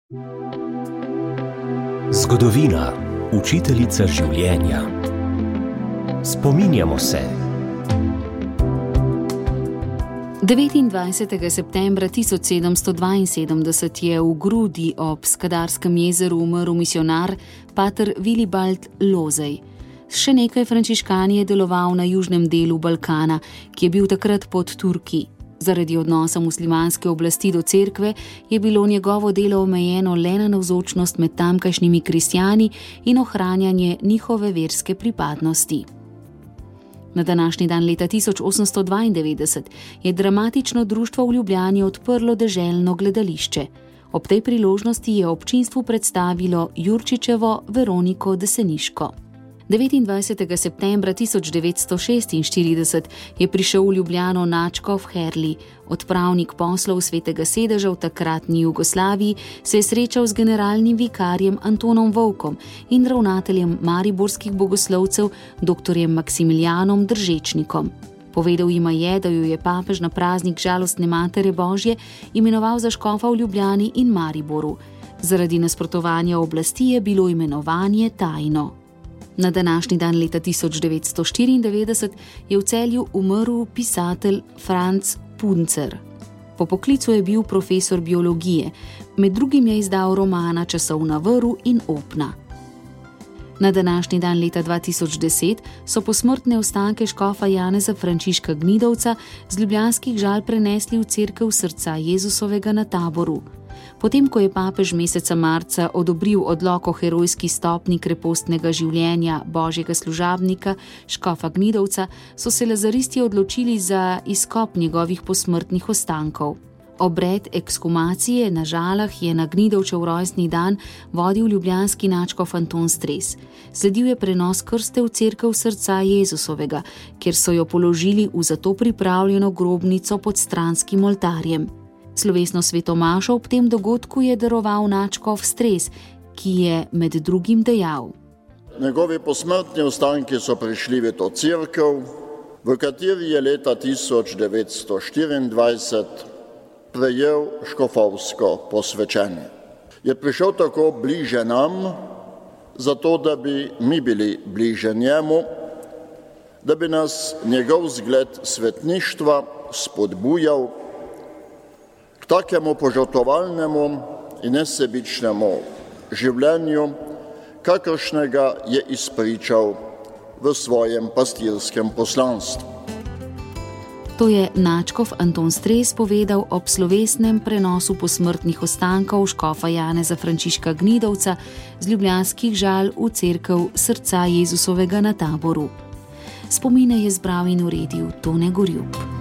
Zgodovina, učiteljica življenja. Spominjamo se. 29. septembra 1772 je v Grudi ob Skadarskem jezeru umrl misijonar pater Vilibald Lozej. Še nekaj frančiškani je deloval na južnem delu Balkana, ki je bil takrat pod Turki. Zaradi odnosa muslimanske oblasti do cerkve je bilo njegovo delo omejeno le na navzočnost med tamkajšnjimi kristjani in ohranjanje njihove verske pripadnosti. Na današnji dan leta 1892 je dramatično društvo v Ljubljani odprlo deželno gledališče. Ob tej priložnosti je občinstvu predstavilo Jurčičevo Veroniko Deseniško. 29. septembra 1946 je prišel v Ljubljano nadškof Herli. Odpravnik poslov Svetega sedeža v takratni Jugoslaviji se je srečal z generalnim vikarjem Antonom Vovkom in ravnateljem mariborskih bogoslovcev dr. Maksimilijanom Držečnikom. Povedal jima je, da jo je papež na praznik žalostne Matere Božje imenoval za škofa v Ljubljani in Mariboru. Zaradi nasprotovanja oblasti je bilo imenovanje tajno. Na današnji dan leta 1994 je v Celju umrl pisatelj Franc Puncer. Po poklicu je bil profesor biologije, med drugim je izdal romana Časovna vrv in Opna. Na današnji dan leta 2010 so posmrtne ostanke škofa Janeza Frančiška Gnidovca z ljubljanskih Žal prenesli v cerkev Srca Jezusovega na Taboru. Potem, ko je papež meseca marca odobril odlok o herojski stopnji krepostnega življenja Božjega služabnika škofa Gnidovca, so se lazaristi odločili za izkop njegovih posmrtnih ostankov. Obred ekshumacije na Žalah je na Gnidovčev rojstni dan vodil ljubljanski nadškof Anton Stres. Sledil je prenos krste v cerkev Srca Jezusovega, kjer so jo položili v za to pripravljeno grobnico pod stranskim oltarjem. Slovesno svetomašo ob tem dogodku je daroval nadškof Stres, ki je med drugim dejal: Njegovi posmrtni ostanki so prišli v to cerkev, v kateri je leta 1924 prejel škofovsko posvečenje. Je prišel tako bliže nam, zato da bi mi bili bliže njemu, da bi nas njegov zgled svetništva spodbujal k takemu požrtvovalnemu in nesebičnemu življenju, kakršnega je izpričal v svojem pastirskem poslanstvu. To je nadškof Anton Stres povedal ob slovesnem prenosu posmrtnih ostankov škofa Janeza Frančiška Gnidovca z ljubljanskih Žal v cerkev Srca Jezusovega na Taboru. Spomine je zbral in uredil Tone Gorjup.